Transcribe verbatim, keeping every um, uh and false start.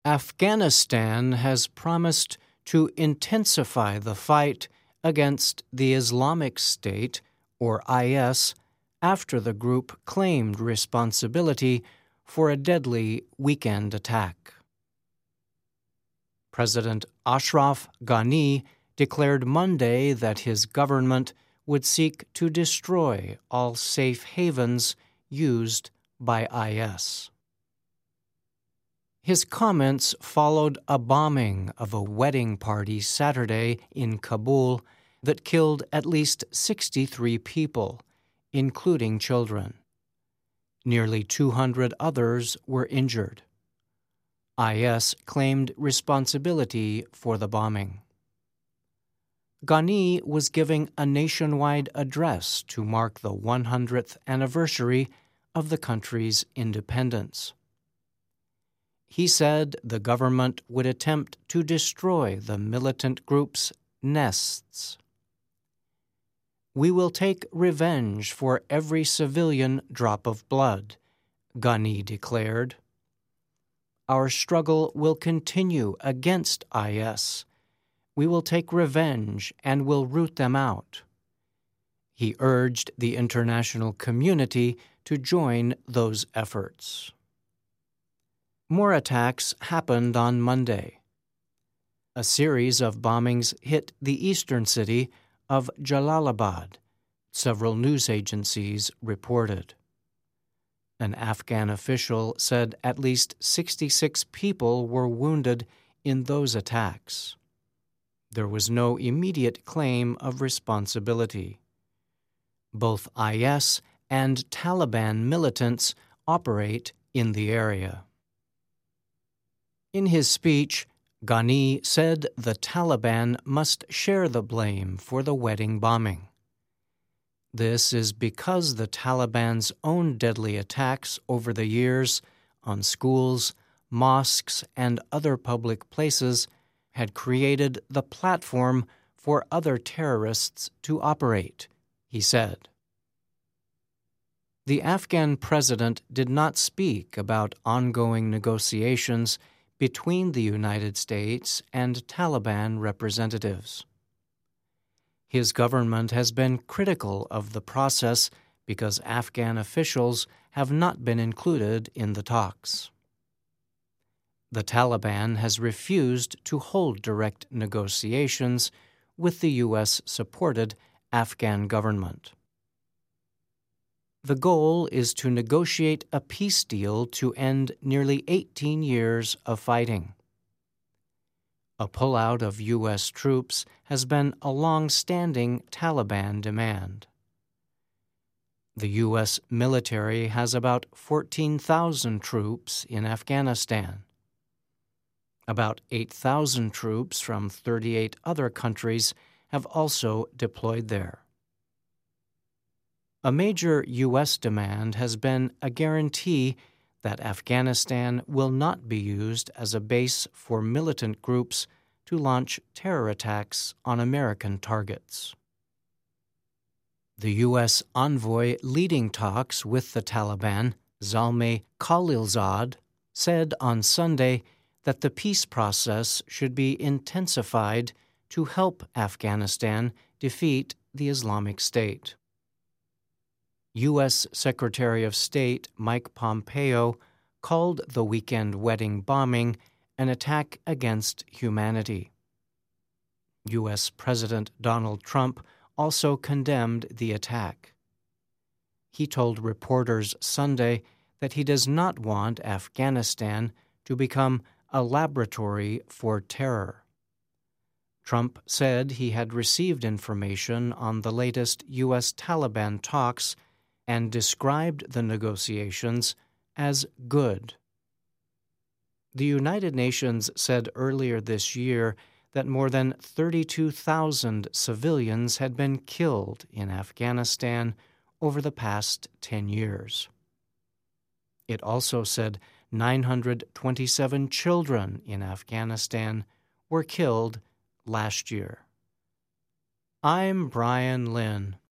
Afghanistan has promised to intensify the fight against the Islamic State, or I S, after the group claimed responsibility for a deadly weekend attack. President Ashraf Ghani declared Monday that his government would seek to destroy all safe havens used by I S. His comments followed a bombing of a wedding party Saturday in Kabul that killed at least sixty-three people, including children. Nearly two hundred others were injured. I S claimed responsibility for the bombing. Ghani was giving a nationwide address to mark the one hundredth anniversary of the country's independence. He said the government would attempt to destroy the militant group's nests. "We will take revenge for every civilian drop of blood," Ghani declared. "Our struggle will continue against I S. We will take revenge and will root them out." He urged the international community to join those efforts. More attacks happened on Monday. A series of bombings hit the eastern city of Jalalabad, several news agencies reported. An Afghan official said at least sixty-six people were wounded in those attacks. There was no immediate claim of responsibility. Both I S and Taliban militants operate in the area. In his speech, Ghani said the Taliban must share the blame for the wedding bombing. This is because the Taliban's own deadly attacks over the years on schools, mosques, and other public places had created the platform for other terrorists to operate, he said. The Afghan president did not speak about ongoing negotiations between the United States and Taliban representatives. His government has been critical of the process because Afghan officials have not been included in the talks. The Taliban has refused to hold direct negotiations with the U S-supported Afghan government. The goal is to negotiate a peace deal to end nearly eighteen years of fighting. A pullout of U S troops has been a long-standing Taliban demand. The U S military has about fourteen thousand troops in Afghanistan. About eight thousand troops from thirty-eight other countries have also deployed there. A major U S demand has been a guarantee that Afghanistan will not be used as a base for militant groups to launch terror attacks on American targets. The U S envoy leading talks with the Taliban, Zalmay Khalilzad, said on Sunday that the peace process should be intensified to help Afghanistan defeat the Islamic State. U S Secretary of State Mike Pompeo called the weekend wedding bombing an attack against humanity. U S President Donald Trump also condemned the attack. He told reporters Sunday that he does not want Afghanistan to become a laboratory for terror. Trump said he had received information on the latest U S Taliban talks and described the negotiations as good. The United Nations said earlier this year that more than thirty-two thousand civilians had been killed in Afghanistan over the past ten years. It also said nine hundred twenty-seven children in Afghanistan were killed last year. I'm Brian Lynn.